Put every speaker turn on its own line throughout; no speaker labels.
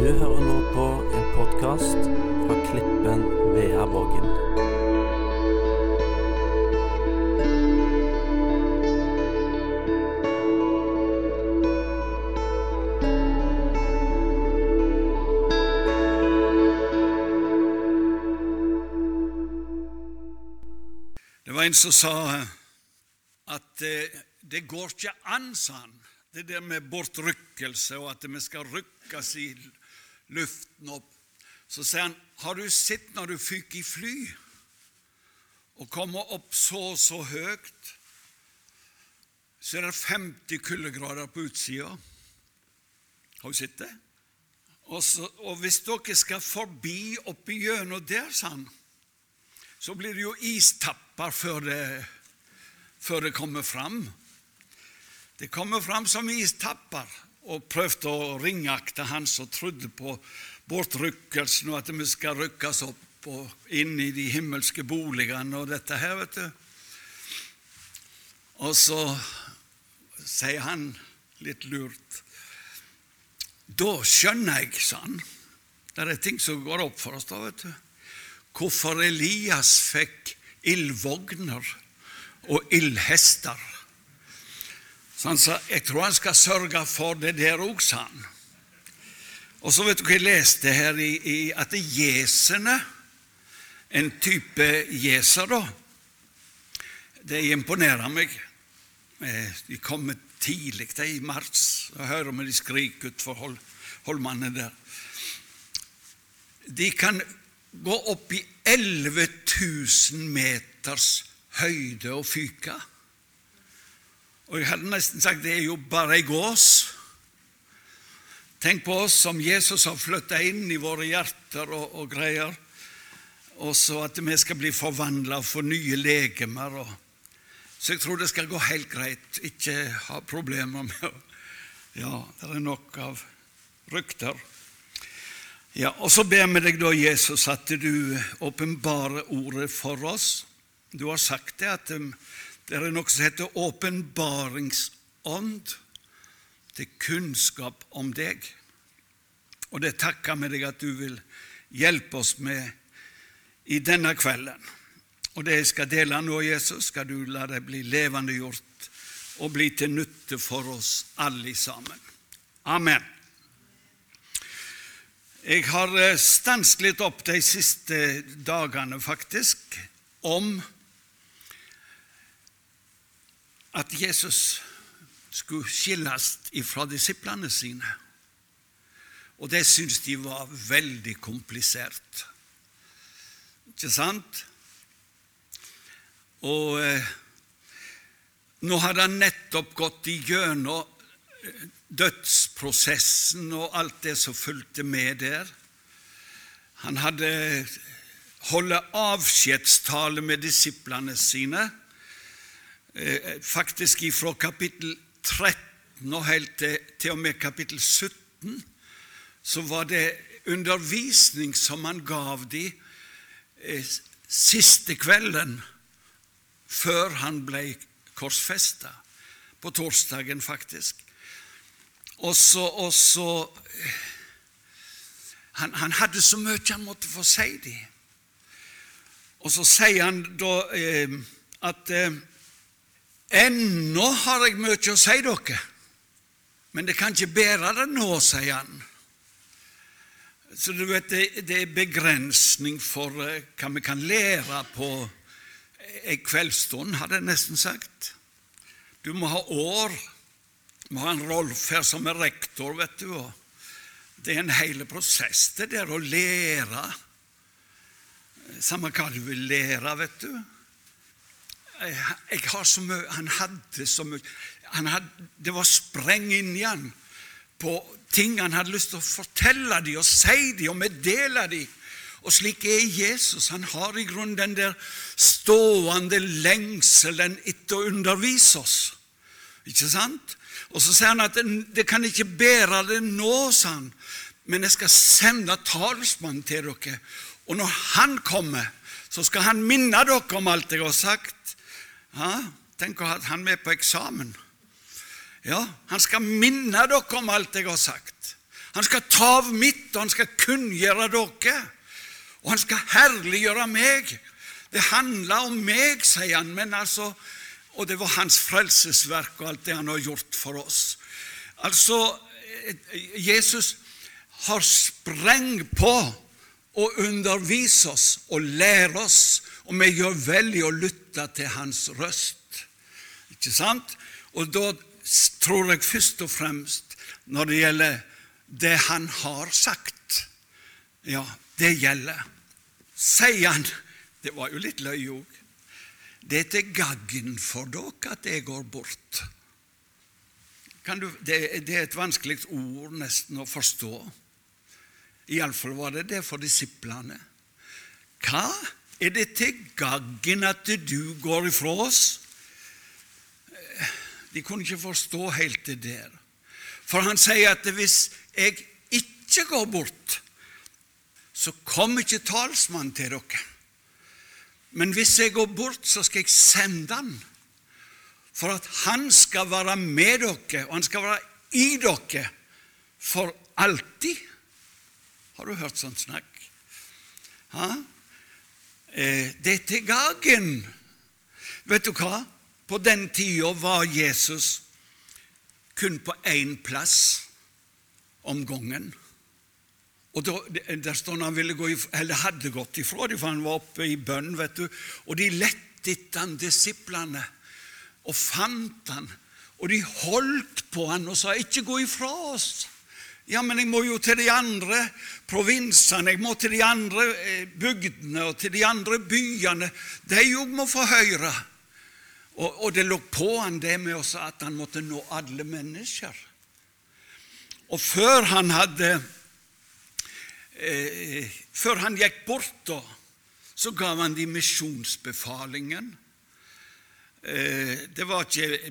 Du hører nå på en podcast fra Klippen Veaborgen.
Det var en som sa at det går ikke an, sa han. Det der med bortrykkelse og at vi skal rykkes i luften opp. Så sier han, har du sett når du fyker i fly og kommer opp så høyt, så er det 50 kuldegrader på utsida. Har du sett det? Og hvis dere skal forbi oppi gjennom der, sa han, så blir det jo istapper før det kommer fram. Det kommer fram som istapper, og prøvde å ringakte han som trodde på bortrykkelsen, og at vi skal rykkes opp og inn i de himmelske boligene og dette her, vet du. Og så sier han litt lurt, da skjønner jeg, sa han, det er ting som går opp for oss da, vet du. Hvorfor Elias fikk ildvogner og ildhester. Så han sa, jeg tror han skal sørge for det der også, sa han. Og så vet du hva jeg leste her at gjesene, en type gjeser da, det imponerer meg. De kommer tidlig, det i mars, og hører om de skriker ut for holdmannene der. De kan gå opp i 11 000 meters høyde og fyka. Og jeg hadde nesten sagt, det er jo bare en gås. Tenk på oss som Jesus har flyttet inn i våre hjerter og greier, og så at vi skal bli forvandlet og få nye legemer. Så jeg tror det skal gå helt greit, ikke ha problemer med ja, det er nok av rykter. Ja, og så ber vi deg da, Jesus, at du åpenbarer ordet for oss. Du har sagt det at det er noe som heter åpenbaringsånd til kunnskap om deg. Og det takker med deg at du vil hjelpe oss med i denne kvelden. Og det jeg skal dele nå, Jesus, skal du la det bli levende gjort og bli til nytte for oss alle sammen. Amen. Jeg har stanset litt opp de siste dagene faktisk om at Jesus skulle skilles fra disiplene sine. Og det synes de var veldig komplisert. Ikke sant? Og nå hadde han nettopp gått igjennom dødsprosessen og alt det som fulgte med der. Han hadde holdt avskjedstale med disiplene sine, faktisk fra kapittel 13 og helt til og med kapittel 17, så var det undervisning som han gav de siste kvelden før han ble korsfestet, på torsdagen faktisk. Og så han hadde så mye han måtte få si de. Og så sier han da at ennå har jeg mye å si dere, men det kan ikke bære det nå, sier han. Så du vet, det er begrensning for hva vi kan lære på en kveldsstund, hadde jeg nesten sagt. Du må ha år, du må ha en Rolf her som er rektor, vet du, og det er en hel prosess, det der å lære. Samme hva du vil lære, vet du. Jeg har så mye, han hadde så mye, det var spreng inn i han på ting han hadde lyst til å fortelle de og si de og meddele de. Og slik er Jesus, han har i grunnen den der stående lengselen etter å undervise oss. Ikke sant? Og så sier han at det kan ikke bære det nå, sa han, men jeg skal sende talsmann til dere. Og når han kommer, så skal han minne dere om alt jeg har sagt. Ja, tenk at han er med på eksamen. Ja, han skal minne dere om alt jeg har sagt. Han skal ta av mitt, og han skal kunngjøre dere. Og han skal herliggjøre meg. Det handler om meg, sier han, men altså, og det var hans frelsesverk og alt det han har gjort for oss. Altså, Jesus har spreng på å undervise oss og lære oss, og vi gjør vel i å lytte til hans røst. Ikke sant? Og da tror jeg først og fremst, når det gjelder det han har sagt, ja, det gjelder. Sier han, det var jo litt løy også, det er til gagn for dere at jeg går bort. Det er et vanskelig ord nesten å forstå. I alle fall var det for disiplene. Hva er det til gagn at du går ifra oss? De kunne ikke forstå helt det der. For han sier at hvis jeg ikke går bort, så kommer ikke talsmann til dere. Men hvis jeg går bort, så skal jeg sende han, for at han skal være med dere, og han skal være i dere for alltid. Har du hørt sånn snakk? Det er til gagn. Vet du hva? På den tiden var Jesus kun på en plass om gangen. Og der står han ville gå eller hadde gått ifra dem, for han var oppe i bønn, vet du. Og de lette etter han, disiplene, og fant han. Og de holdt på han og sa, ikke gå ifra oss. Ja, men jeg må jo til de andre provinsene, jeg må til de andre bygdene og til de andre byene. De jo må få høre. Og det lå på han det med oss at han måtte nå alle mennesker. Og før han gikk bort da, så gav han de misjonsbefalingen. Det var ikke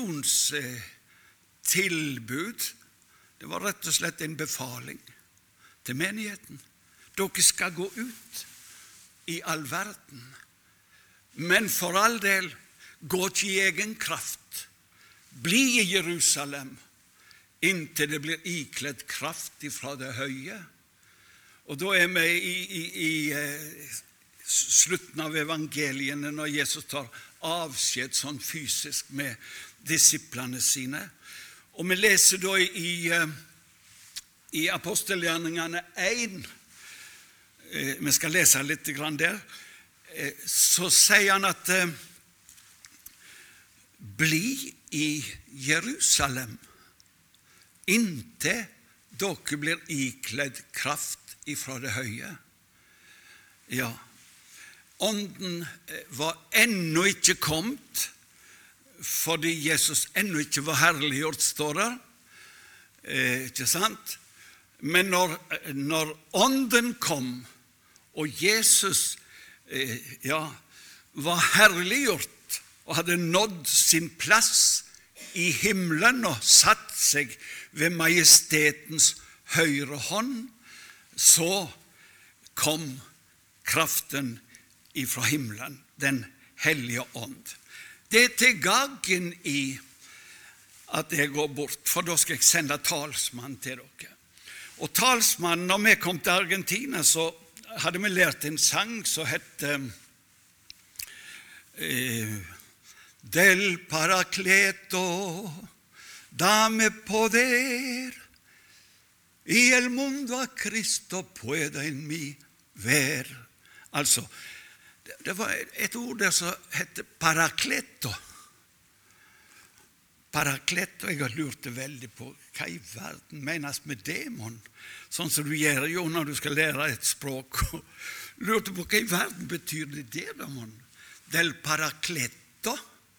misjonstilbud, det var rett og slett en befaling til menigheten. Dere skal gå ut i all verden, men for all del, gå ikke i egen kraft. Bli i Jerusalem inntil det blir ikledd kraft ifra det høye. Og da er vi i slutten av evangeliene når Jesus tar avskjed sånn fysisk med disiplene sine. Og vi leser da i apostelgjerningene 1, vi skal lese litt grann der, så sier han at bli i Jerusalem inntil dere blir ikledd kraft ifra det høye. Ja, ånden var ennå ikke kommet, fordi Jesus ennå ikke var herliggjort, står det. Ikke sant? Men når ånden kom, og Jesus var herliggjort, og hadde nådd sin plass i himmelen og satt seg ved majestetens høyre hånd, så kom kraften ifra himmelen, den hellige ånd. Det er til gagn i at jeg går bort, for da skal jeg sende talsmann til dere. Og talsmannen, når vi kom til Argentina, så hadde vi lært en sang som hette Del Paracleto, dame poder, i el mundo a Cristo pueda en mi ver. Altså, det var et ord der som hette Paracleto. Paracleto, jeg har lurt det veldig på, hva i verden menes med demon? Sånn som du gjør jo når du skal lære et språk. Lurte på hva i verden betyr det demon? Del Paracleto.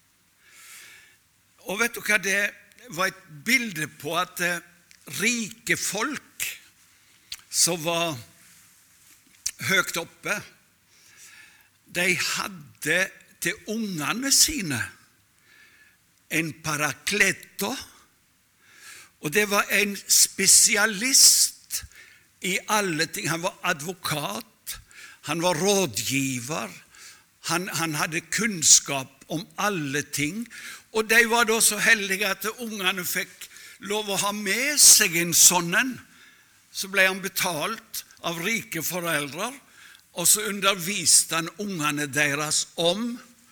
Og vet du hva, det var et bilde på at rike folk som var høyt oppe, de hadde til ungene sine en parakleto, og det var en spesialist i alle ting. Han var advokat, han var rådgiver, han hadde kunnskap om alle ting, og de var da så heldige at ungene fikk lov å ha med seg en sånn så ble han betalt av rike foreldre, og så underviste han ungene deres om,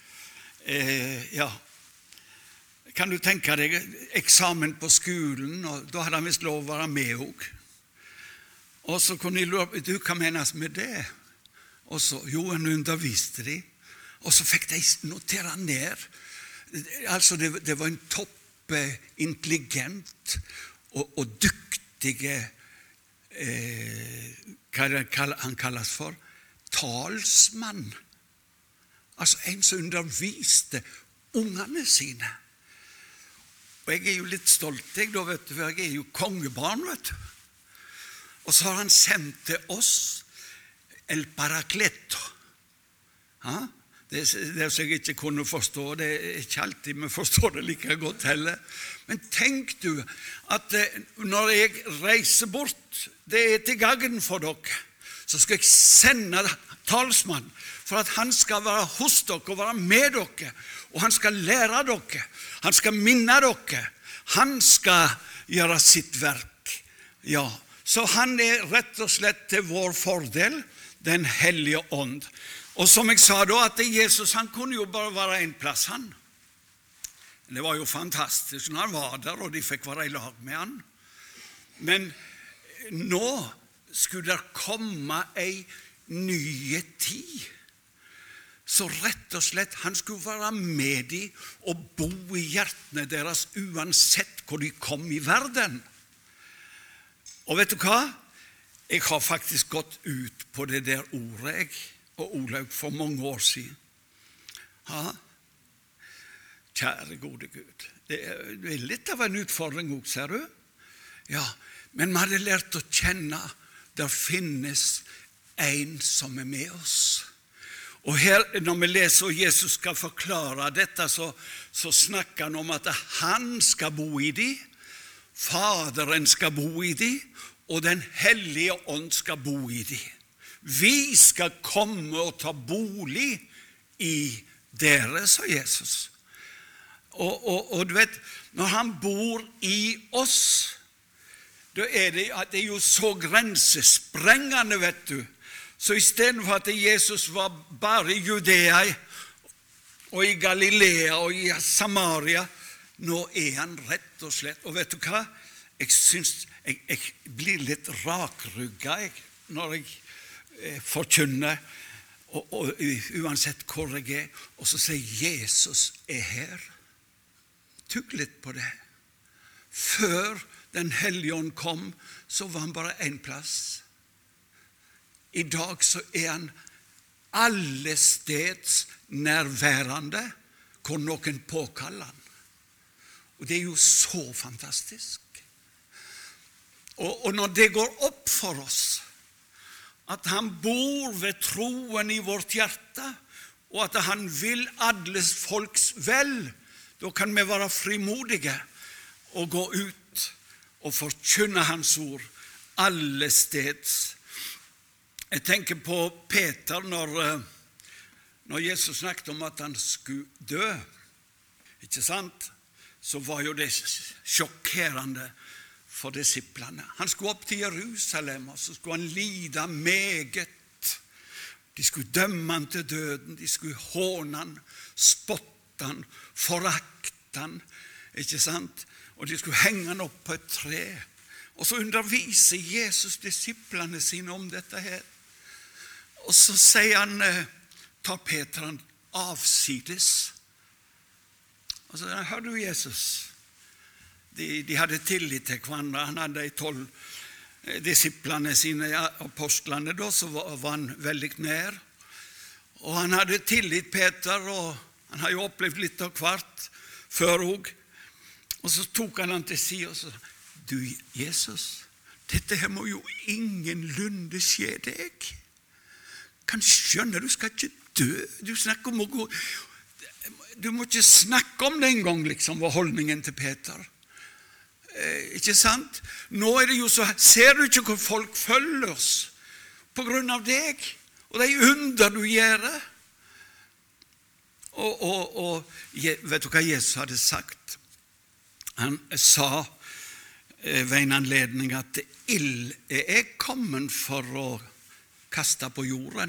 kan du tenke deg, eksamen på skolen, og da hadde han vist lov å være med også. Og så kunne de lure, du, hva menes med det? Og så, jo, han underviste de, og så fikk de notere ned. Altså, det var en intelligent og dyktige, hva han kalles for, talsmann. Altså en som underviste ungene sine. Og jeg jo litt stolt, for jeg jo kongebarn, vet du. Og så har han sendt til oss El Paracleto. Ja? Det som jeg ikke kunne forstå, det ikke alltid vi forstår det like godt heller. Men tenk du at når jeg reiser bort, det til gagn for dere, så skal jeg sende talsmann for at han skal være hos dere og være med dere, og han skal lære dere, han skal minne dere, han skal gjøre sitt verk. Ja, så han rett og slett til vår fordel, den hellige ånd. Og som jeg sa da, at Jesus, han kunne jo bare være en plass, han. Det var jo fantastisk når han var der, og de fikk være i lag med han. Men nå skulle det komme en nye tid. Så rett og slett, han skulle være med de og bo i hjertene deres, uansett hvor de kom i verden. Og vet du hva? Jeg har faktisk gått ut på det der ordet, jeg, og Olaug for mange år siden. Ja, kjære gode Gud, det litt av en utfordring også, ser du? Ja, men vi hadde lært å kjenne, der finnes en som med oss. Og her, når vi leser og Jesus skal forklare dette, så snakker han om at han skal bo i de, Faderen skal bo i de, og den hellige ånd skal bo i de. Vi skal komme og ta bolig i dere, sa Jesus. Og du vet, når han bor i oss, da det jo så grensesprengende, vet du. Så i stedet for at Jesus var bare i Judea, og i Galilea, og i Samaria, nå han rett og slett. Og vet du hva? Jeg synes jeg blir litt rakrygget når jeg forkynner, og uansett hvor jeg og så sier Jesus her. Tygg litt på det. Før den hellige ånd kom, så var han bare en plass. I dag så han alle steds nærværende, hvor noen påkaller han. Og det jo så fantastisk. Og når det går opp for oss, at han bor ved troen i vårt hjerte, og at han vil alles folks vel, da kan vi være frimodige og gå ut og forkynne hans ord alle steds. Jeg tenker på Peter når Jesus snakket om at han skulle dø. Ikke sant? Så var jo det sjokkerende for disiplene. Han skulle opp til Jerusalem, og så skulle han lide meget. De skulle dømme han til døden, de skulle håne han, spotte han, forakte han, ikke sant? Og de skulle henge han opp på et tre. Og så underviser Jesus disiplene sine om dette her. Og så sier han, tar Peter han avsides. Og så hør du Jesus. De hadde tillit til hverandre. Han hadde de 12 disiplene sine, apostlene, da, så var han veldig nær. Og han hadde tillit, Peter, og han har jo opplevd litt av hvert før også. Og så tok han til siden og sa, du Jesus, dette her må jo ingenlunde skje deg. Kan skjønne, du skal ikke dø. Du snakker om å gå. Du må ikke snakke om det en gang, liksom, var holdningen til Peter. Ikke sant? Nå det jo så, ser du ikke hvor folk følger oss på grunn av deg, og de under du gjør. Og vet du hva Jesus hadde sagt? Han sa ved en anledning at ild kommet for å kaste på jorden.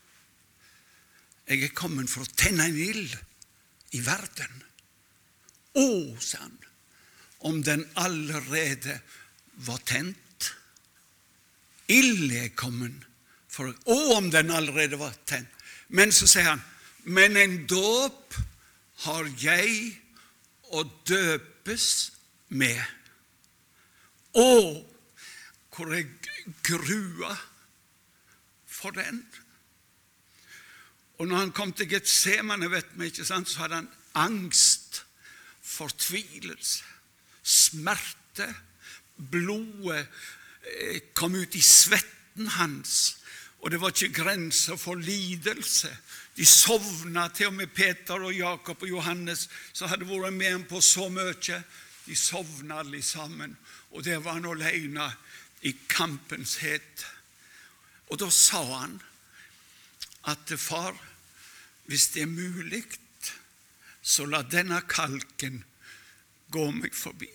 Jeg kommet for å tenne en ild i verden. Sa han, om den allerede var tent. Ild kommet for om den allerede var tent. Men så sier han, men en dåp har jeg å døpes med. Hvor jeg grua for den. Og når han kom til Getsemane, vet vi, ikke sant, så hadde han angst, fortvilelse, smerte, blodet kom ut i svetten hans, og det var ikke grenser for lidelse. De sovna, til og med Peter og Jakob og Johannes, så hadde vært med på så mye. De sovna alle sammen, og der var han alene i kampens het. Og da sa han at far, hvis det mulig, så la denne kalken gå meg forbi.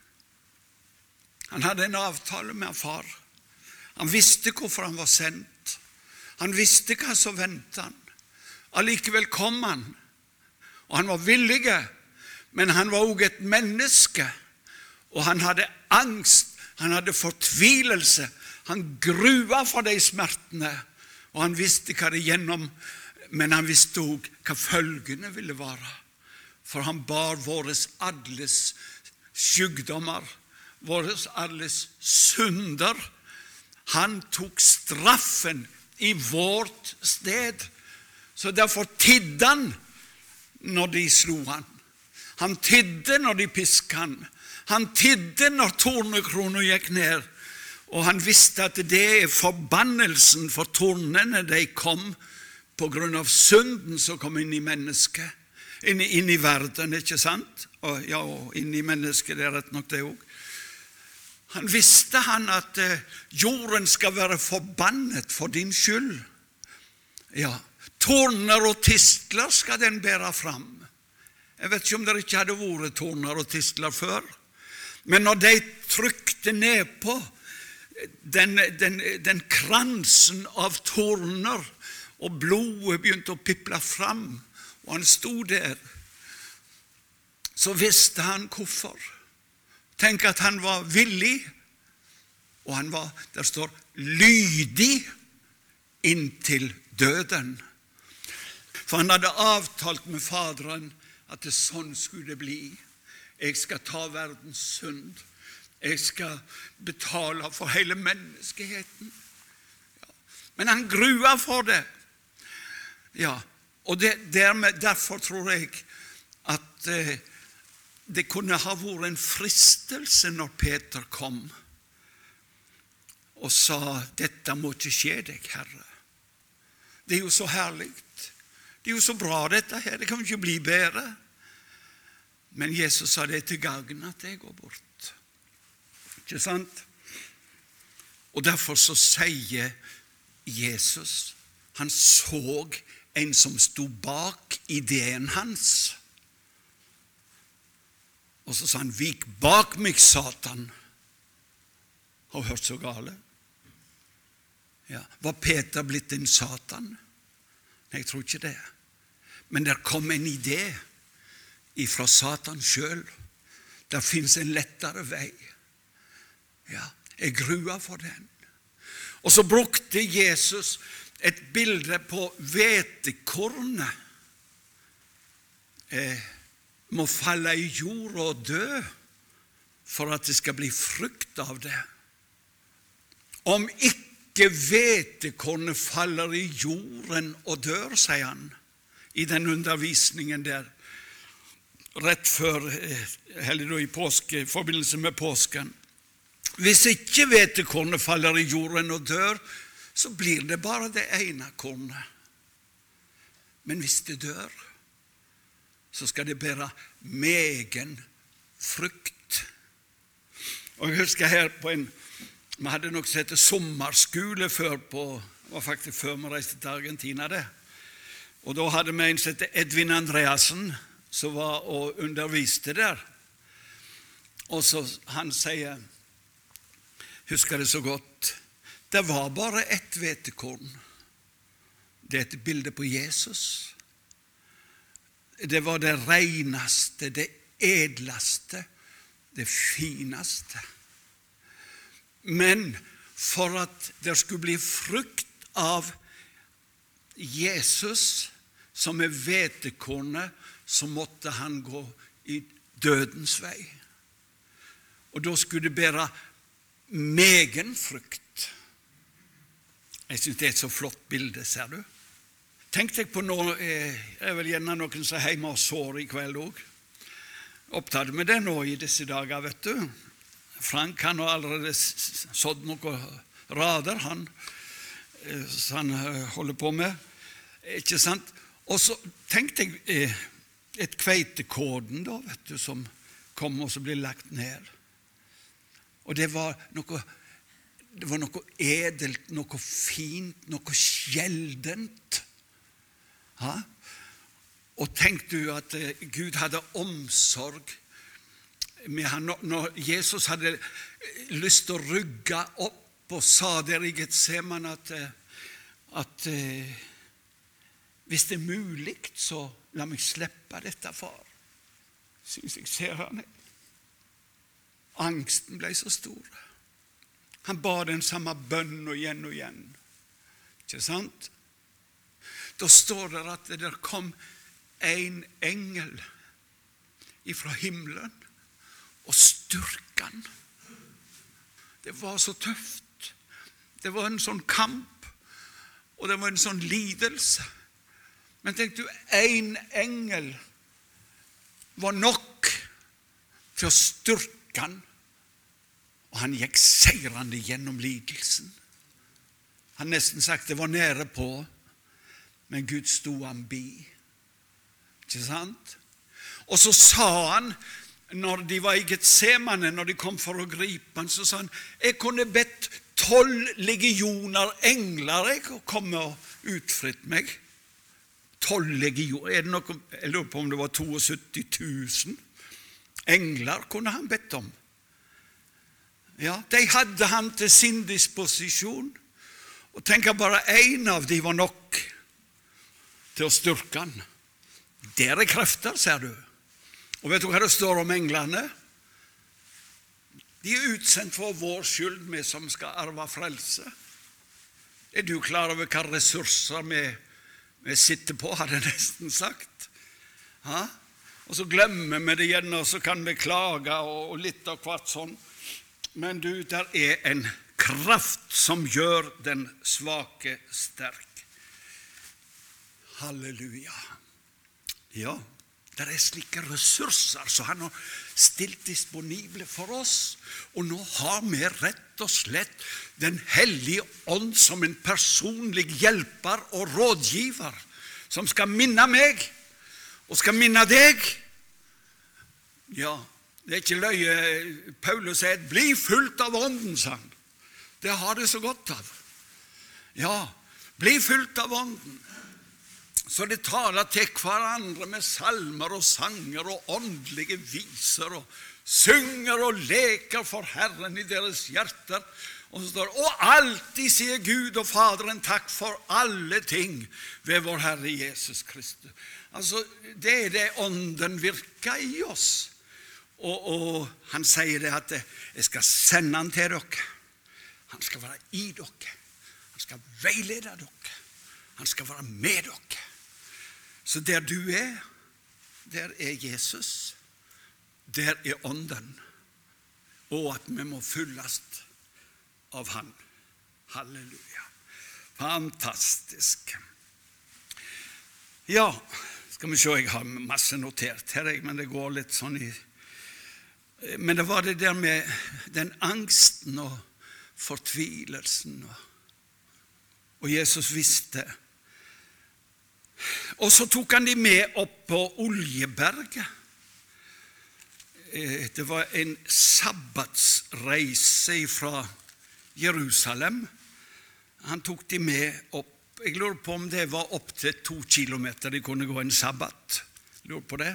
Han hadde en avtale med far. Han visste hvorfor han var sendt. Han visste hva som ventet han. Allikevel kom han, og han var villig, men han var også et menneske, og han hadde angst, han hadde fortvilelse, han grua for de smertene, og han visste hva det gjennom, men han visste også hva følgene ville være, for han bar våres alles sykdommer, våres alles synder. Han tok straffen i vårt sted, så derfor tidde han når de slo han. Han tidde når de pisket han. Han tidde når tornekrona gikk ned. Og han visste at det forbannelsen for tornene de kom på grunn av synden som kom inn i mennesket. Inn i verden, ikke sant? Og inn i mennesket, det rett nok det også. Han visste at jorden skal være forbannet for din skyld. Ja, torner og tistler skal den bære fram. Jeg vet ikke om det ikke hadde vært torner og tistler før, men når de trykte ned på den kransen av torner, og blodet begynte å piple fram, og han stod der, så visste han hvorfor. Tenk at han var villig, og han var, der står, lydig inntil døden. For han hadde avtalt med Faderen at det sånn skulle det bli. Jeg skal ta verdens synd. Jeg skal betale for hele menneskeheten. Ja. Men han grua for det. Ja, og derfor tror jeg at det kunne ha vært en fristelse når Peter kom og sa, dette må ikke skje deg, Herre. Det er jo så herlig. Det er jo så bra dette her, det kan jo ikke bli bedre. Men Jesus sa det til gagn at jeg går bort. Ikke sant? Og derfor så sier Jesus, han så en som stod bak ideen hans. Og så sa han, vik bak meg, Satan. Har du hørt så gale? Ja. Var Peter blitt en Satan? Nei, jeg tror ikke det. Men der kom en idé ifra Satan selv. Der finnes en lettere vei. Ja, jeg grua for den. Og så brukte Jesus et bilde på hvetekornet. Må falle i jord og dø for at det skal bli frukt av det. Om ikke hvetekornet faller i jorden og dør, sier han, i den undervisningen der, rett før, eller i påske, i forbindelse med påsken. Hvis ikke hvetekornet faller i jorden og dør, så blir det bare det ene kornet. Men hvis det dør, så skal det bære megen frukt. Og jeg husker her på vi hadde nok sett sommerskole før det var faktisk før vi reiste til Argentina det. Og da hadde vi en som heter Edvin Andreasen, som var og underviste der. Og så han sier, husker det så godt. Det var bare ett hvetekorn. Det er et bilde på Jesus. Det var det reneste, det edleste, det fineste. Men for at det skulle bli frukt av Jesus, som er hvetekornet, så måtte han gå i dødens vei. Og da skulle det bære megen frukt. Jeg synes det er et så flott bilde, ser du. Tenk deg på nå, vel gjerne noen som er hjemme og sår i kveld også. Opptatt med det nå i disse dager, vet du. Frank, han har allerede sådd noen rader, han holder på med. Ikke sant? Og så tenk deg et kveitekorn da, vet du, som kommer og så blir lagt ned. Og det var noe edelt, noe fint, noe sjeldent. Ja? Og tenk du at Gud hadde omsorg med han, når Jesus hadde lyst til å rugge opp og sa der i Getsemane at hvis det er mulig, så la meg slippe dette, far. Synes jeg ser han. Angsten ble så stor. Han ba den samme bønnen og igjen. Ikke sant? Da står det at det kom en engel ifra himmelen og styrke han. Det var så tøft. Det var en sånn kamp, og det var en sånn lidelse. Men tenk du, en engel var nok til å styrke han, og han gikk seirende gjennom lidelsen. Han nesten sagt det var nære på, men Gud stod han bi. Ikke sant? Og så sa han, når de var i Getsemane, når de kom for å gripe han, så sa han, jeg kunne bedt 12 legioner engler å komme og utfritt meg. 12 legioner, er det noe, jeg lurer på om det var 72 000 engler kunne han bedt om. Ja, de hadde han til sin disposisjon, og tenker bare en av de var nok til å styrke han. Der er krefter, ser du. Og vet du hva det står om englene? De er utsendt for vår skyld, vi som skal arve frelse. Er du klar over hva ressurser vi sitter på, hadde jeg nesten sagt? Ja? Og så glemmer vi det igjen, og så kan vi klage og litt av hvert sånn. Men du, der er en kraft som gjør den svake sterk. Halleluja. Ja, der er slike ressurser som han har stilt disponible for oss. Og nå har vi rett og slett den hellige ånd som en personlig hjelper og rådgiver, som skal minne meg og skal minne deg. Ja, det er ikke løye. Paulus sier, bli fullt av ånden, sa han. Det har det så godt av. Ja, bli fullt av ånden. Så det taler til hverandre med salmer og sanger og åndelige viser, og synger og leker for Herren i deres hjerter. Og så står det, og alltid sier Gud og Faderen takk for alle ting ved vår Herre Jesus Kristus. Altså, det er det ånden virker i oss. Og han sier det at jeg skal sende han til dere. Han skal være i dere. Han skal veilede dere. Han skal være med dere. Så der du er, der er Jesus. Der er ånden. Og at vi må fylles av han. Halleluja. Fantastisk. Ja, skal vi se, jeg har masse notert her, men det går litt sånn i... Men det var det der med den angsten og fortvilelsen. Og Jesus visste. Og så tok han de med opp på Oljeberget. Det var en sabbatsreise fra Jerusalem. Han tok de med opp. Jeg lurer på om det var opp til 2 kilometer de kunne gå en sabbat. Jeg lurer på det.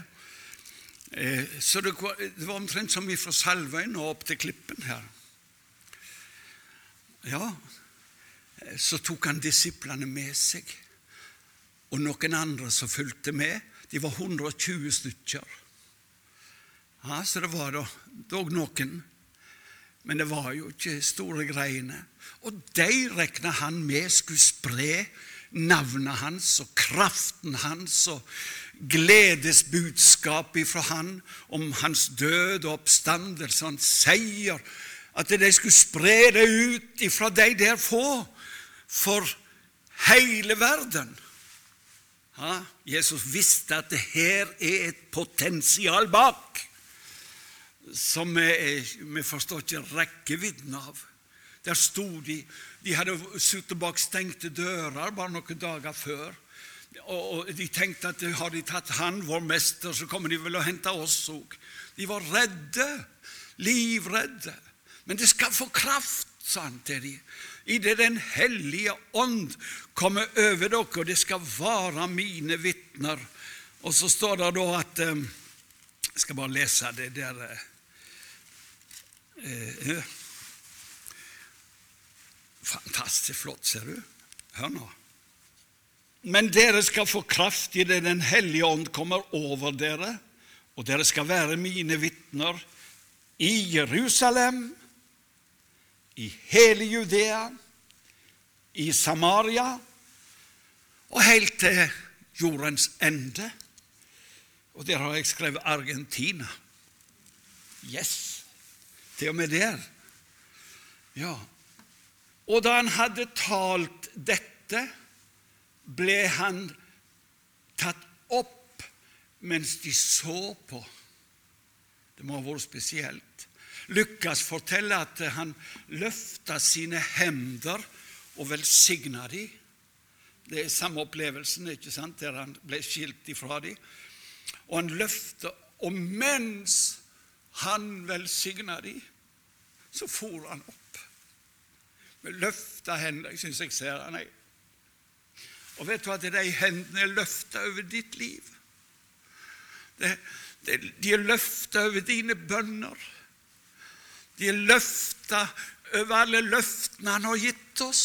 Så det var omtrent som fra Salvøyen og opp til Klippen her. Ja, så tok han disiplene med seg, og noen andre som fulgte med. De var 120 stykker. Ja, så det var dog noen, men det var jo ikke store greiene. Og de regnet han med skulle spre navnet hans og kraften hans og gledesbudskap ifra han om hans død og oppstandelse og hans seier, at de skulle spre det ut ifra de der få for hele verden. Ja, Jesus visste at det her et potensial bak som vi forstår ikke rekkevidden av. Der stod de hadde suttet bak stengte dører bare noen dager før, og de tenkte at har de tatt han, vår mester, så kommer de vel å hente oss også. De var redde, livredde, men det skal få kraft, sa han til dem. I det den hellige ånd kommer over dere, og det skal være mine vittner. Og så står det da at, jeg skal bare lese det der, fantastisk flott, ser du? Hør nå. Men dere skal få kraft i det den hellige ånd kommer over dere, og dere skal være mine vittner i Jerusalem, i hele Judea, i Samaria, og helt til jordens ende. Og der har jeg skrevet Argentina. Yes, til og med der. Ja. Og da han hadde talt dette, ble han tatt opp mens de så på. Det må ha vært spesielt. Lukas forteller at han løftet sine hender og velsignet dem. Det samme opplevelsen, ikke sant, der han ble skilt ifra dem. Og han løftet, og mens han velsignet dem, så for han opp. Med løftet hender, jeg synes jeg ser han. Og vet du at de hendene løftet over ditt liv? De løftet over dine bønner. De løftet over alle løftene han har gitt oss.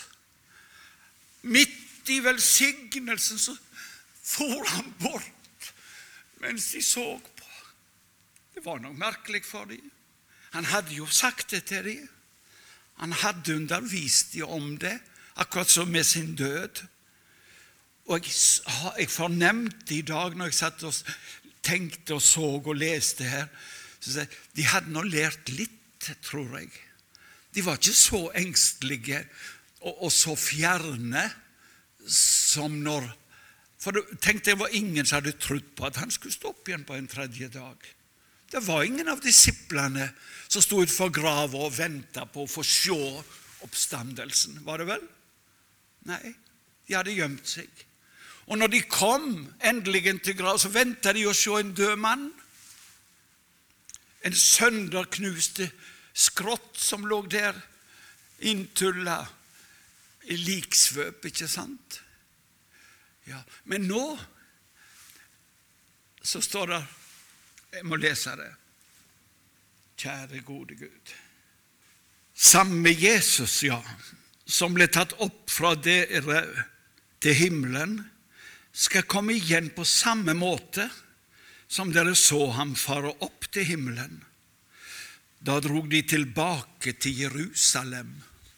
Midt i velsignelsen så for han bort mens de så på. Det var noe merkelig for dem. Han hadde jo sagt det til dem. Han hadde undervist dem om det, akkurat som med sin død. Og jeg fornemte i dag, når jeg satt og tenkte og så og leste her, så de hadde nå lært litt, tror jeg. De var ikke så engstelige og så fjerne som når, for tenkte jeg var ingen som hadde trodd på at han skulle stå opp igjen på en tredje dag. Det var ingen av disiplene som stod utenfor graven og ventet på å få se oppstandelsen, var det vel? Nei, de hadde gjemt seg. Og når de kom endelig til graven, så ventet de å se en død mann. En sønderknuste skrott som lå der, inntullet i liksvøp, ikke sant? Ja, men nå så står det, jeg må lese det. Kjære gode Gud. Samme Jesus, ja, som ble tatt opp fra dere til himmelen, skal komme igjen på samme måte som dere så ham fare opp til himmelen. Da drog de tilbake til Jerusalem.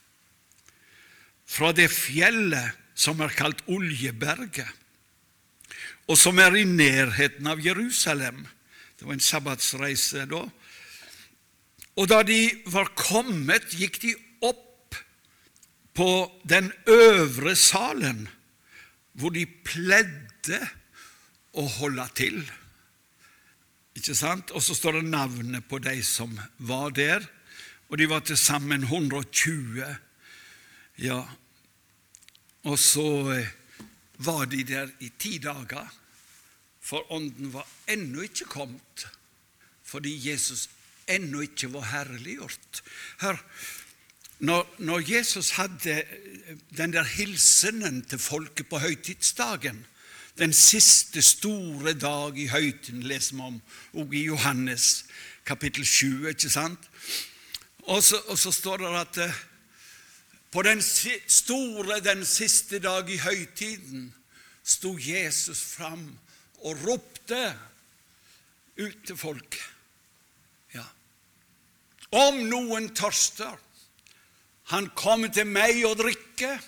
Fra det fjellet som kalt Oljeberget, og som i nærheten av Jerusalem. Det var en sabbatsreise da. Og da de var kommet, gikk de opp på den øvre salen, hvor de pledde å holde til. Ikke sant? Og så står det navnet på de som var der, og de var til sammen 120. Ja, og så var de der i 10 dager, for ånden var ennå ikke kommet, fordi Jesus ennå ikke var herliggjort. Hør, når Jesus hadde den der hilsenen til folket på høytidsdagen, den siste store dag i høytiden, leser vi om, og i Johannes kapittel 7, ikke sant? Og så står det at På den siste dag i høytiden stod Jesus fram og ropte ut til folk. Ja. Om noen tørster, han kommer til meg og drikke.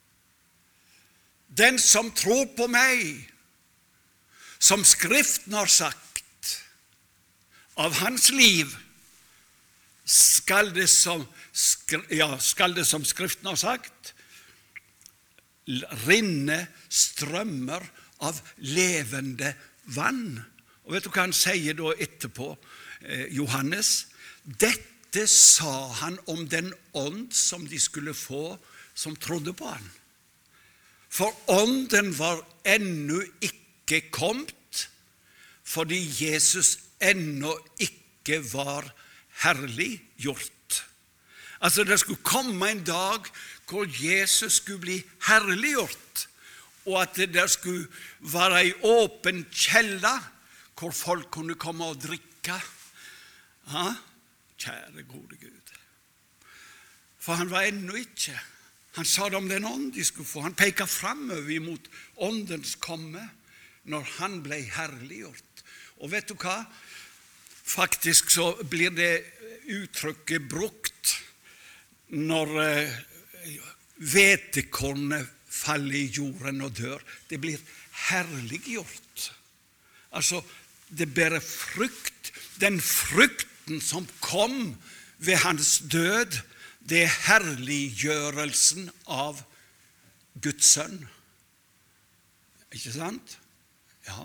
Den som tror på meg, som Skriften har sagt, av hans liv skal det som Skriften har sagt, rinne strømmer av levende vann. Og vet du hva han sier da etterpå, Johannes? Dette sa han om den ånd som de skulle få som trodde på han. For ånden var ennå ikke kommet, fordi Jesus ennå ikke var herliggjort. Altså det skulle komme en dag hvor Jesus skulle bli herliggjort, og at det skulle være en åpen kjelle hvor folk kunne komme og drikke. Ja, kjære gode Gud. For han var ennå ikke. Han sa det om den ånd de skulle få. Han pekte fremover mot åndens komme når han ble herliggjort. Og vet du hva? Faktisk så blir det uttrykket brukt når hvetekornet faller i jorden og dør. Det blir herliggjort. Altså, det bærer frukt. Den frukten som kom ved hans død, det er herliggjørelsen av Guds sønn. Ikke sant? Ja.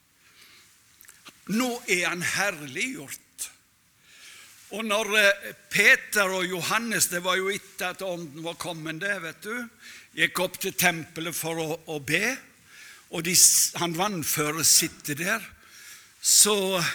Nå er han herliggjort. Og når Peter og Johannes, det var jo etter at ånden var kommet det, vet du, gikk opp til tempelet for å be, og han vannfører sitter der, så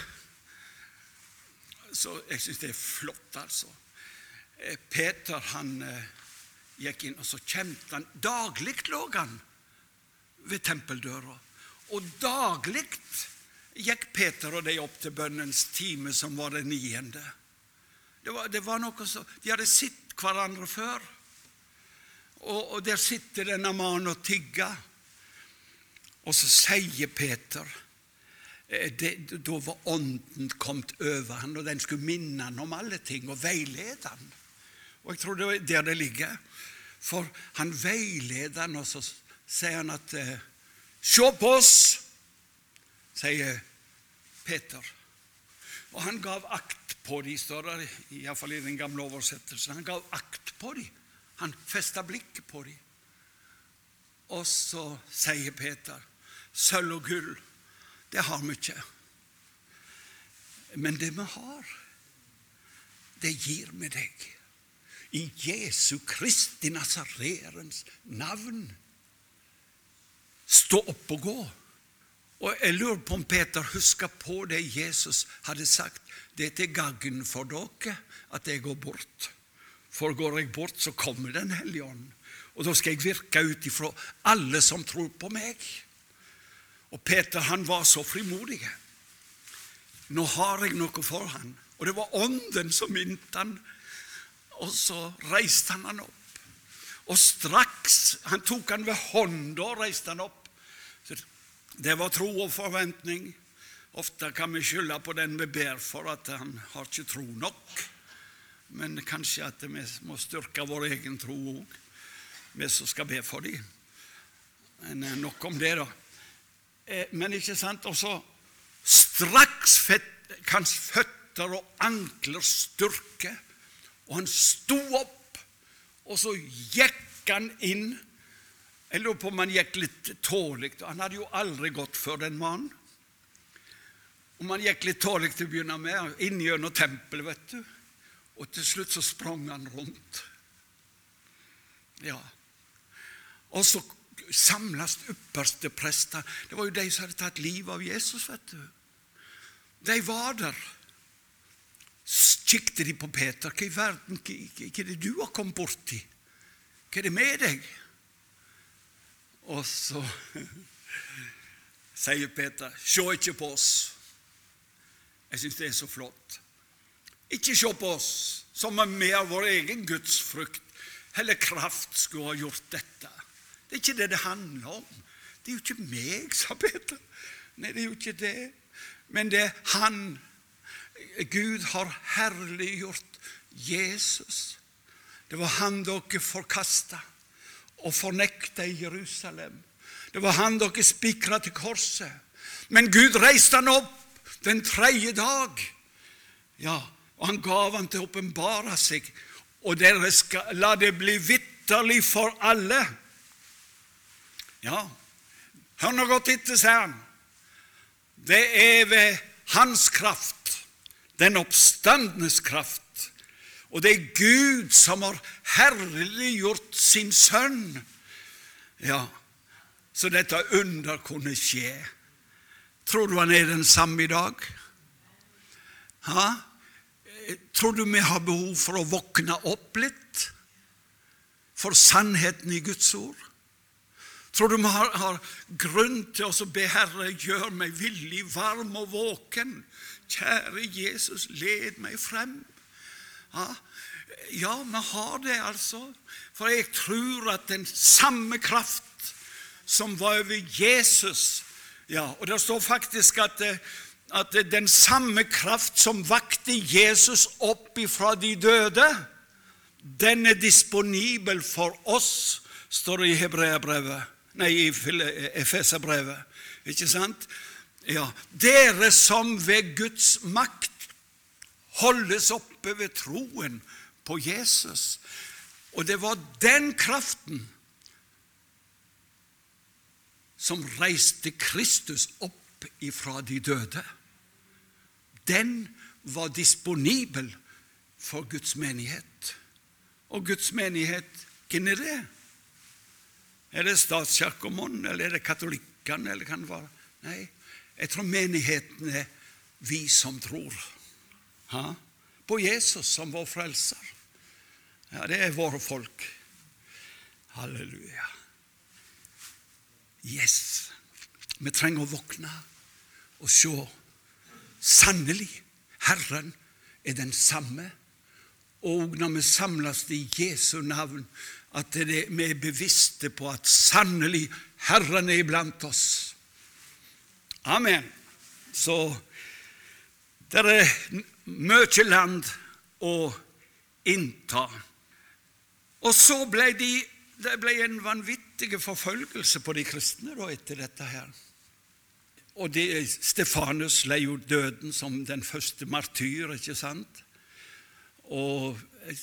jeg synes det er flott, altså. Peter, han gikk inn, og så kjente han, daglig lå han ved tempeldøra, og daglig gikk Peter og de opp til bønnens time, som var det 9. Det var noe så, de hadde sett hverandre før, og der sitter denne mannen og tigger, og så sier Peter, da var ånden kommet over han, og den skulle minne han om alle ting, og veilede han. Og jeg tror det er der det ligger, for han veileder han, og så sier han at, «Se på oss», sier Peter. Og han gav akt på de, står der, i hvert fall i den gamle oversettelsen. Han gav akt på de. Han festet blikket på de. Og så sier Peter, «Sølv og gull, det har vi ikke. Men det vi har, det gir vi deg. I Jesu Kristi Nazarerens navn. Stå opp og gå.» Og jeg lurer på om Peter husker på det Jesus hadde sagt. Det er til gagn for dere at jeg går bort. For går jeg bort, så kommer den hellige ånd. Og da skal jeg virke ut ifra alle som tror på meg. Og Peter, han var så frimodig. Nå har jeg noe for han. Og det var ånden som minte han. Og så reiste han opp. Og straks, han tok han ved hånden og reiste han opp. Så det var tro og forventning. Ofte kan vi skylde på den vi ber for at han har ikke tro nok. Men kanskje at vi må styrke vår egen tro også. Vi som skal be for dem. Men nok om det da. Men ikke sant? Og så straks hans føtter og ankler styrke. Og han stod opp, og så gikk han inn. Jeg lurer på om han gikk litt tålig. Han hadde jo aldri gått før den mannen. Og man gikk litt tålig til å begynne med, inn gjennom tempelet, vet du. Og til slutt så sprang han rundt. Ja. Og så samles ypperste prester. Det var jo de som hadde tatt livet av Jesus, vet du. De var der. Kikket de på Peter. Hva i verden, hva er det du har kommet bort i? Hva er det med deg? Og så sier Peter, «Se ikke på oss.» Jeg synes det er så flott. Ikke se på oss, som om vi har vår egen Guds frukt. eller kraft skulle ha gjort dette. Det ikke det det handler om. Det jo ikke meg, sa Peter. Nei, det jo ikke det. Men det han. Gud har herliggjort Jesus. Det var han dere forkastet og fornektet i Jerusalem. Det var han dere spikret til korset. Men Gud reiste han opp den 3. dag. Ja, og han gav han til å åpenbare seg. Og dere skal la det bli vitterlig for alle. Ja, hør nå godt etter, sier han. Det ved hans kraft, den oppstandenes kraft. Og det Gud som har herliggjort sin sønn. Ja, så dette under kunne skje. Tror du han den samme i dag? Ha? Tror du vi har behov for å våkne opp litt for sannheten i Guds ord? Tror du vi har grunn til å be Herre, gjør meg villig, varm og våken? Kjære Jesus, led meg frem. Ja, vi har det altså. For jeg tror at den samme kraft som var over Jesus, ja, og det står faktisk at den samme kraft som vakte Jesus opp ifra de døde, den disponibel for oss, står det i Hebreabrevet. Nei, i Efeserbrevet, ikke sant? Ja, dere som ved Guds makt holdes oppe ved troen på Jesus. Og det var den kraften som reiste Kristus opp ifra de døde. Den var disponibel for Guds menighet. Og Guds menighet, hvem det? Det statskirkemånd, eller det katolikkene, eller kan det være? Nei, jeg tror menigheten vi som tror. På Jesus som vår frelser. Ja, det våre folk. Halleluja. Yes. Vi trenger å våkne og se. Sannelig, Herren den samme. Og når vi samles i Jesu navn, at vi bevisste på at sannelig Herren iblant oss. Amen. Så det mye land å innta. Og så ble det ble en vanvittig forfølgelse på de kristne da, etter dette her. Og Stefanus lei jo døden som den første martyr, ikke sant? Og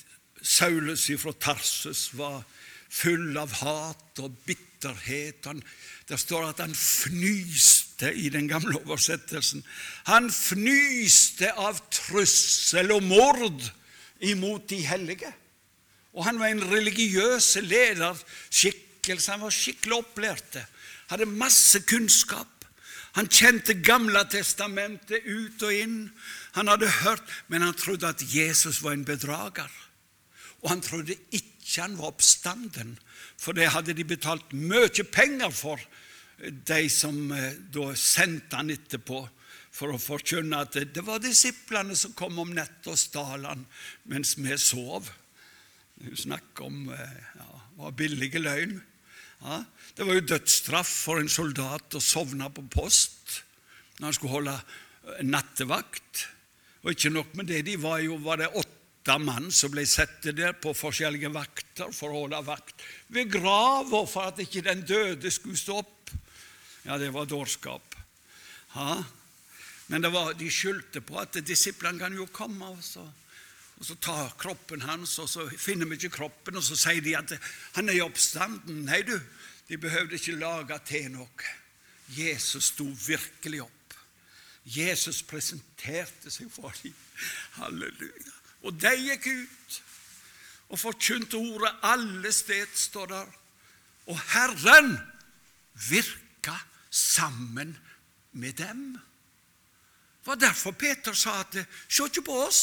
Saulus fra Tarsus var full av hat og bitterhet. Det står at han fnyste i den gamle oversettelsen. Han fnyste av trussel og mord imot de hellige. Og han var en religiøs lederskikkelse. Han var skikkelig opplærte. Hadde masse kunnskap. Han kjente Gamle testamentet ut og inn. Han hadde hørt, men han trodde at Jesus var en bedrager. Og han trodde ikke han var oppstanden, for det hadde de betalt mye penger for, de som da sendte han etterpå, for å forkynne at det var disiplene som kom om nett og stal han mens vi sov. Du snakker om var billige løgn. Ja, det var jo dødsstraff for en soldat å sovne på post når han skulle holde nattevakt. Og ikke nok med det, var det 8 mann som ble sett der på forskjellige vakter for å holde vakt ved graven for at ikke den døde skulle stå opp. Ja, det var dårskap. Ja. Men de skyldte på at disiplene kan jo komme og så ta kroppen hans, og så finner vi ikke kroppen, og så sier de at han i oppstanden. Nei du, de behøvde ikke lage til noe. Jesus sto virkelig opp. Jesus presenterte seg for dem. Halleluja. Og de gikk ut og forkynte ordet alle sted, står der. Og Herren virka sammen med dem. Det var derfor Peter sa at se ikke på oss,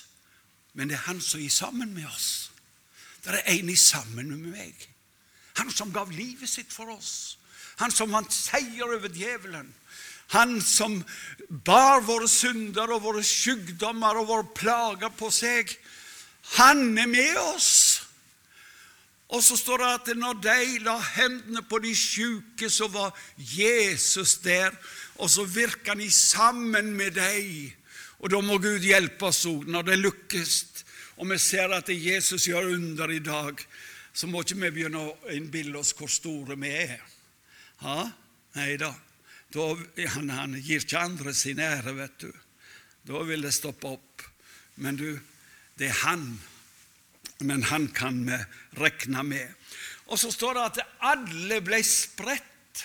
men det han som sammen med oss. Det en sammen med meg. Han som gav livet sitt for oss. Han som vant seier over djevelen. Han som bar våre synder og våre sykdommer og våre plager på seg. Han med oss. Og så står det at når de la hendene på de syke, så var Jesus der, og så virker han sammen med deg. Og da må Gud hjelpe oss også, når det lykkes, og vi ser at Jesus gjør under i dag, så må ikke vi begynne å innbille oss hvor store vi er. Ja? Neida. Han gir ikke andre sin ære, vet du. Da vil det stoppe opp. Men du, det er han. Men han kan vi rekne med. Og så står det at alle ble spredt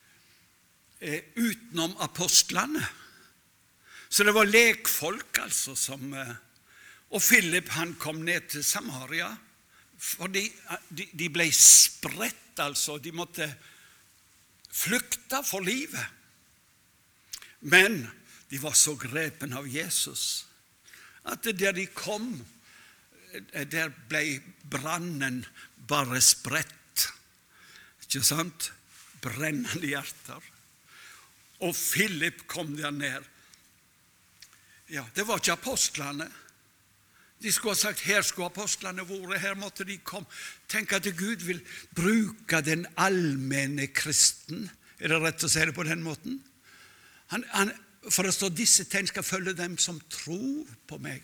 utenom apostlene. Så det var lekfolk altså som... Og Philip han kom ned til Samaria, fordi de ble spredt altså, de måtte flykte for livet. Men de var så grepen av Jesus, at der de kom, der ble brannen bare spredt. Ikke sant? Brennende hjerter. Og Philip kom der ned. Ja, det var ikke apostlene. De skulle ha sagt, her skulle apostlene være, her måtte de komme. Tenk at Gud vil bruke den allmenne kristen. Er det rett å si det på den måten? For det står, disse tegn skal følge dem som tror på meg.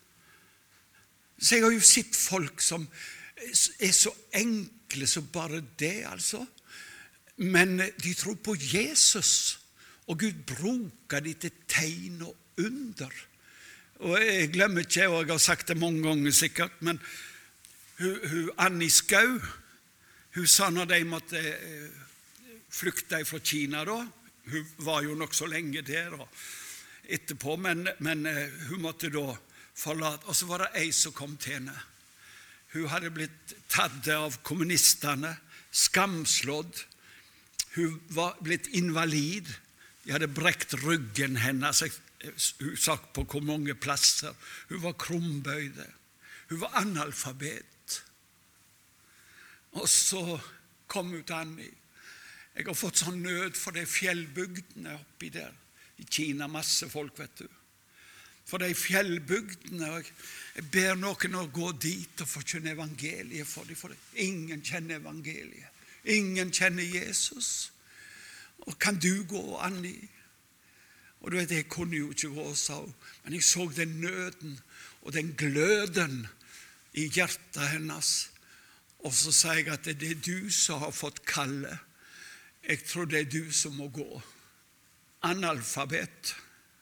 Så jeg har jo sett folk som er så enkle, så bare det altså. Men de tror på Jesus, og Gud bruker de til tegn og under. Og jeg glemmer ikke, og jeg har sagt det mange ganger sikkert, men Annie Skau, hun sa når de måtte flykte fra Kina da, hun var jo nok så lenge der og etterpå, men hun måtte da forlate, og så var det ei som kom til henne. Hun hadde blitt tatt av kommunistene, skamslått, hun var blitt invalid, de hadde brekt ryggen hennes, hun sagt på hvor mange plasser, hun var krumbøyde, hun var analfabet. Og så kom hun til Annie. Jeg har fått sånn nød for de fjellbygdene oppi der, i Kina, masse folk, vet du. For de fjellbygdene, jeg ber noen å gå dit og forkynne evangeliet for dem, for ingen kjenner evangeliet, ingen kjenner Jesus. Og kan du gå, Annie? Og du vet, jeg kunne jo ikke gå, sa hun, men jeg så den nøden og den gløden i hjertet hennes. Og så sa jeg at det er du som har fått kalle. Jeg tror det er du som må gå. Analfabet.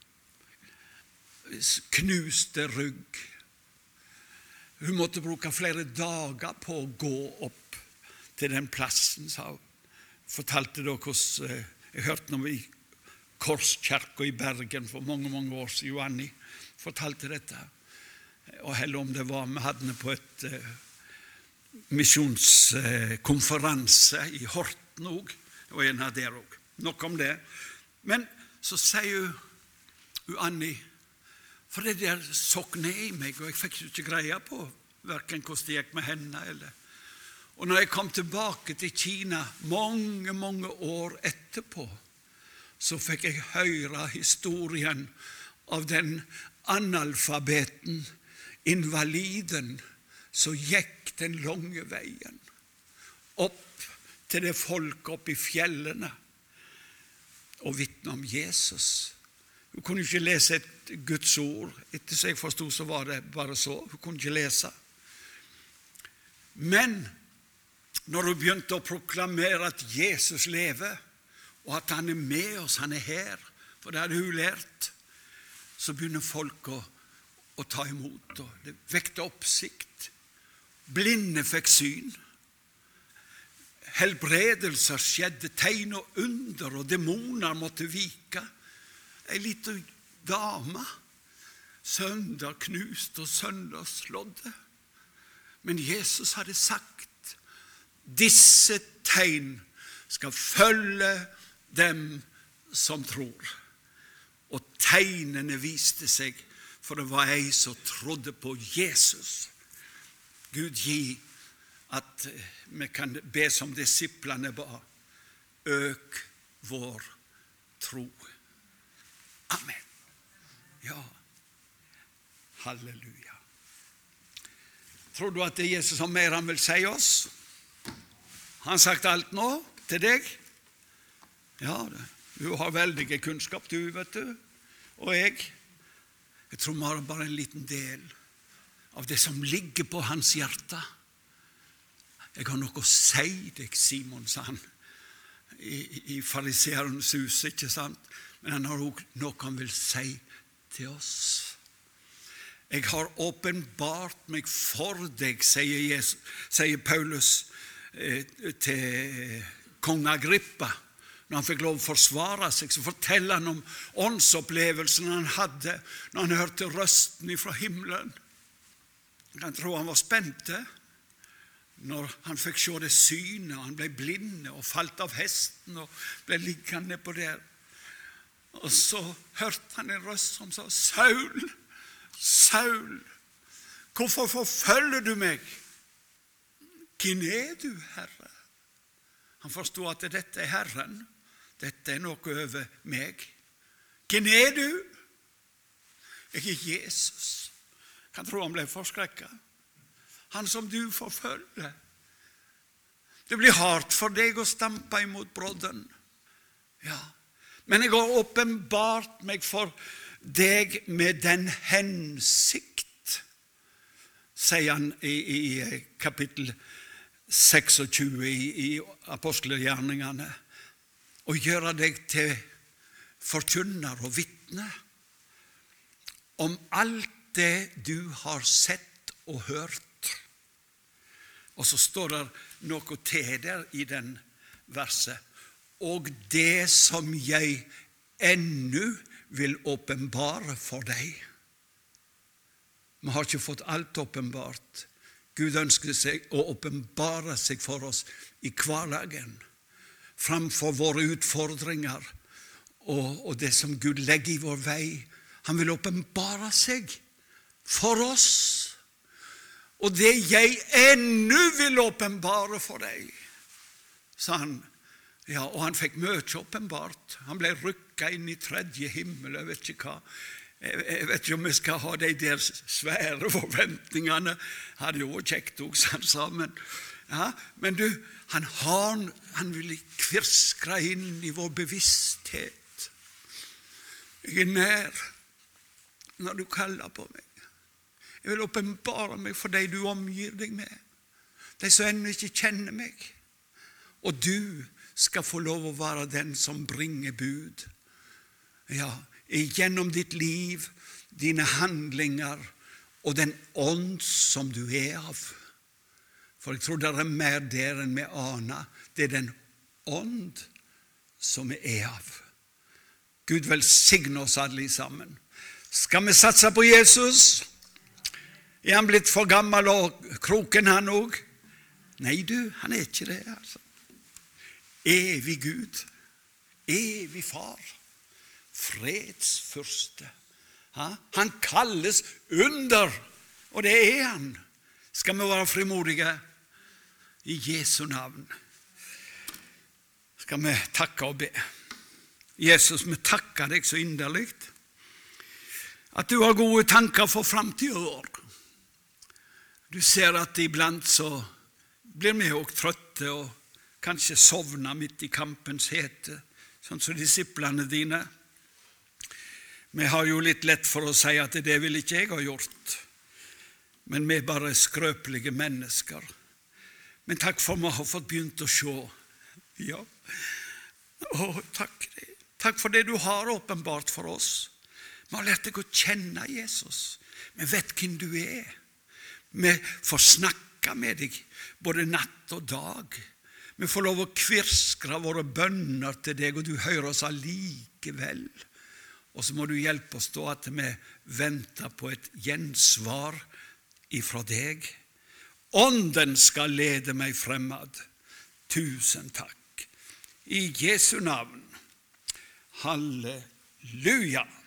Knuste rygg. Hun måtte bruke flere dager på å gå opp til den plassen, sa hun. Fortalte da hvordan jeg hørte når vi Korskirka i Bergen for mange år siden, Johanni fortalte dette. Og heller om det var, vi hadde det på et misjonskonferanse i Horten også, og en av der også. Nok om det. Men så sier hun Annie, for det der såk ned i meg, og jeg fikk ikke greie på hverken hvordan det gikk med henne eller. Og når jeg kom tilbake til Kina mange år etterpå, så fikk jeg høre historien av den analfabeten, invaliden, som gikk den lange veien opp til det folk oppe i fjellene og vitne om Jesus. Hun kunne ikke lese et Guds ord. Etter så jeg forstod, så var det bare så. Hun kunne ikke lese. Men når hun begynte å proklamere at Jesus lever, og at han er med oss, han er her, for det hadde hun lært, så begynner folk å ta imot, og det vekte oppsikt. Blinde fikk syn. Helbredelser skjedde, tegn og under, og demoner måtte vike. En liten dame, sønder knust og sønder slådde. Men Jesus hadde sagt, disse tegn skal følge dem som tror. Og tegnene viste seg, for det var ei som trodde på Jesus. Gud gi at vi kan be som disiplene ba, øk vår tro. Amen. Ja, halleluja. Tror du at det er Jesus som mer han vil si oss? Har han sagt alt nå til deg? Ja, du har veldige kunnskap, du, vet du. Og jeg tror vi har bare en liten del av det som ligger på hans hjerte. Jeg har noe å si deg, Simon, sa han, i fariseerens hus, ikke sant? Men han har også noe han vil si til oss. Jeg har åpenbart meg for deg, sier Paulus til kong Agrippa. Når han fikk lov å forsvare seg, så forteller han om åndsopplevelsen han hadde når han hørte røsten fra himmelen. Jeg tror han var spent når han fikk se det synet, han ble blinde og falt av hesten og ble liggende på der. Og så hørte han en røst som sa, Saul, Saul, hvorfor forfølger du meg? Hvem du, Herre? Han forstod at dette Herren, dette noe over meg. Hvem du? Jeg Jesus. Jeg tror han ble forskrekket. Han som du forfølger. Det blir hardt for deg å stampe imot brodden. Ja, men jeg har åpenbart meg for deg med den hensikt, sier han i kapittel 26 i apostelgjerningene, og gjøre deg til forkynner og vitne om alt det du har sett og hørt. Og så står det noe til der i den verset. Og det som jeg ennå vil åpenbare for deg. Vi har ikke fått alt åpenbart. Gud ønsker seg å åpenbare seg for oss i hverdagen, framfor våre utfordringer og det som Gud legger i vår vei. Han vil åpenbare seg for oss. Og det jeg ennå vil åpenbare for deg, sa han. Ja, og han fikk mye åpenbart. Han ble rykket inn i tredje himmel, jeg vet ikke hva. Jeg vet ikke om vi skal ha de der svære forventningene. Hadde jo kjekt også, han sa, men du, han ville kvirskre inn i vår bevissthet. Jeg er nær når du kaller på meg. Jeg vil åpenbare meg for de du omgir deg med, de som ennå ikke kjenner meg. Og du skal få lov å være den som bringer bud. Ja, gjennom ditt liv, dine handlinger og den ånd som du er av. For jeg tror det er mer der enn vi aner. Det er den ånd som vi er av. Gud velsigne oss alle sammen. Skal vi satse på Jesus? Er han blitt for gammel og kroken han også? Nei du, han er ikke det altså. Evig Gud, evig far, fredsfyrste. Han kalles under, og det er han. Skal vi være frimodige i Jesu navn? Skal vi takke og be. Jesus, vi takker deg så inderlig at du har gode tanker for fremtiden vår. Du ser at iblant så blir vi også trøtte og kanskje sovner midt i kampens hete, sånn som disiplene dine. Vi har jo litt lett for å si at det vil ikke jeg ha gjort, men vi er bare skrøpelige mennesker. Men takk for vi har fått begynt å se. Ja. Takk. Takk for det du har åpenbart for oss. Vi har lært deg å kjenne Jesus. Vi vet hvem du er. Vi får snakke med deg både natt og dag. Vi får lov å kvirskre våre bønner til deg, og du hører oss allikevel. Og så må du hjelpe oss da at vi venter på et gjensvar ifra deg. Ånden skal lede meg fremad. Tusen takk. I Jesu navn. Halleluja.